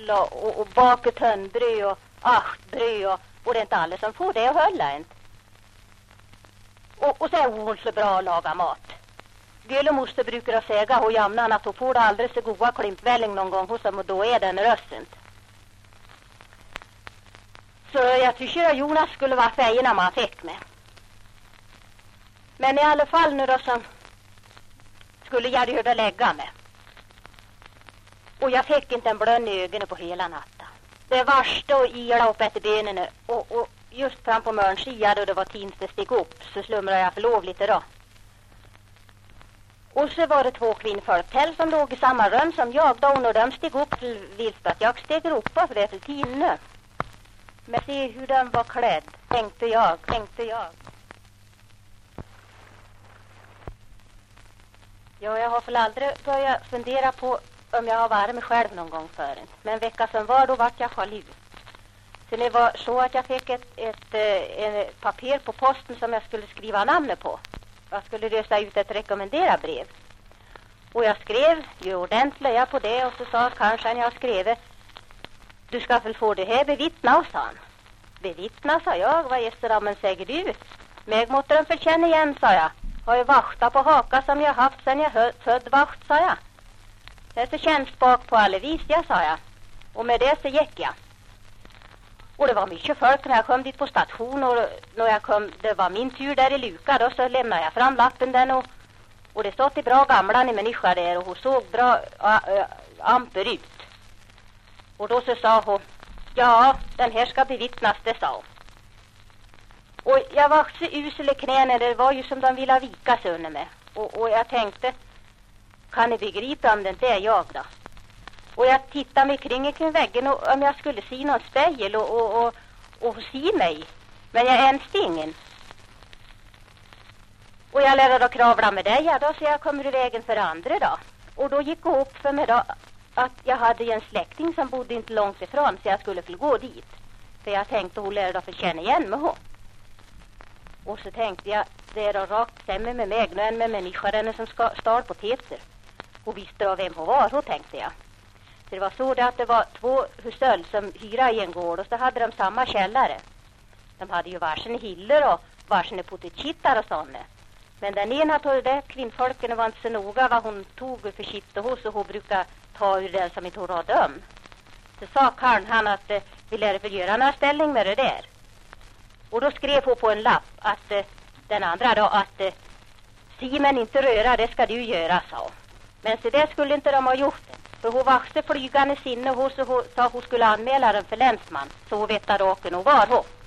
ull och baket hönnbröd och achtbröd och det är inte alla som får det att hålla inte. Och så är hon så bra att laga mat. Göle moster brukar säga hos jämnan att hon får det alldeles så goda klimpvälling någon gång hos dem och då är den rösten. Så jag tycker att Jonas skulle vara färgen när man fick med. Men i alla fall nu då som skulle jag röda lägga mig. Och jag fick inte en blön i ögonen på hela natten. Det varste och ila upp efter benen och just fram på mörnsidan då det var tinste stig upp så slumrade jag förlov lite då. Och så var det 2 kvinnfolk till som låg i samma rum som jag då och de steg upp till vilt att jag steg upp för det till tinne. Men se hur den var klädd, tänkte jag. Ja, jag har för aldrig börjat fundera på om jag har varit mig själv någon gång förut. Men en vecka som var då vart jag jalu. Sen det var så att jag fick ett papper på posten som jag skulle skriva namnet på. Jag skulle lösa ut ett rekommendera brev. Och jag skrev ju ordentligt på det och så sa kanske när jag skrev du ska väl få det här bevittna, sa han. Bevittna, sa jag. Vad är det men säger du? Mig måtte de förkänna igen, sa jag. Har ju vaktat på haka som jag haft sen jag född vakt, sa jag. Det är så känns bak på alla vis, ja, sa jag. Och med det så gick jag. Och det var mycket folk när jag kom dit på station och när jag kom, det var min tur där i luka då så lämnade jag fram lappen den och det stod till bra gamla människa där och hon såg bra amper ut. Och då så sa hon, ja, den här ska bevittnas, det sa hon. Och jag var så usel i knäna, det var ju som de ville vika sig under mig. Och jag tänkte, kan ni begripa om det inte är jag då? Och jag tittade mig kring väggen och om jag skulle se någon spegel och se mig. Men jag ens ingen. Och jag lärde då kravla med dig, ja då så jag kommer i vägen för andra då. Och då gick det upp för mig då att jag hade en släkting som bodde inte långt ifrån så jag skulle få gå dit. För jag tänkte hon lärde då få känna igen mig hon. Och så tänkte jag, det är då rakt stämmer med mig nu än med människan som stal på teter. Och visste då vem hon var, så tänkte jag. Så det var så att det var 2 hushåll som hyrade i en gård och så hade de samma källare. De hade ju varsin hiller och varsin potetchittar och sådana. Men den ena tog det, kvinnfolken var inte så noga vad hon tog för kitt och hos och hon brukade ta ur den som inte hon rådde om. Så sa karln han att vi lärde för göra några ställning med det där. Och då skrev hon på en lapp att den andra då att Simen inte röra, det ska du göra, sa hon. Men så det skulle inte de ha gjort det. För hon var så flygande sinne och hon sa hon skulle anmäla den för länsman. Så hon vet att råken och var hon.